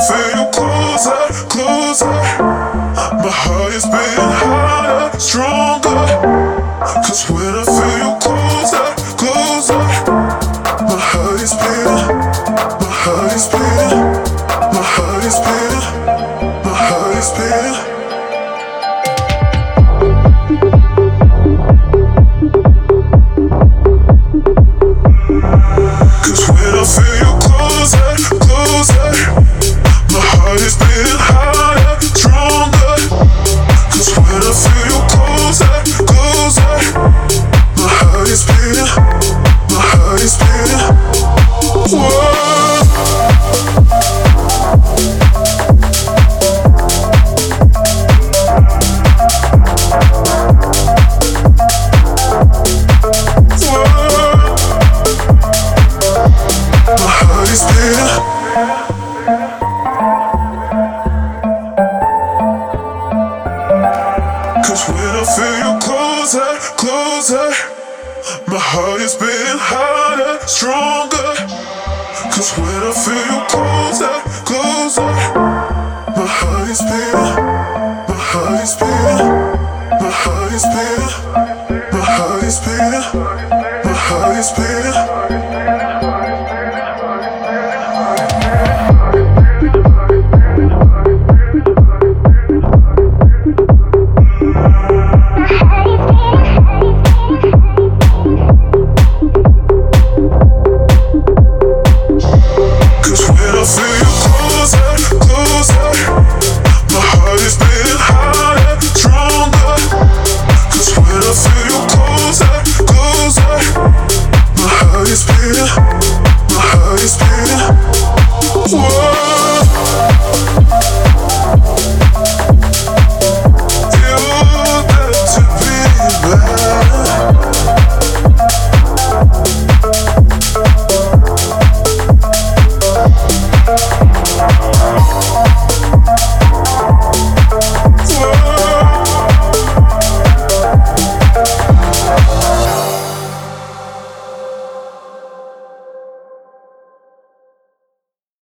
feel you closer, closer, my heart is beating harder, stronger. 'Cause when I feel you closer, closer, my heart is beating, my heart is beating, my heart is beating, my heart is beating. Cause when I feel you closer, closer, my heart is beating harder, stronger. Cause when I feel you closer, closer, my heart is beating, my heart is beating, my heart is beating, my heart is beating, my heart is beating. My heart is beating. Whoa.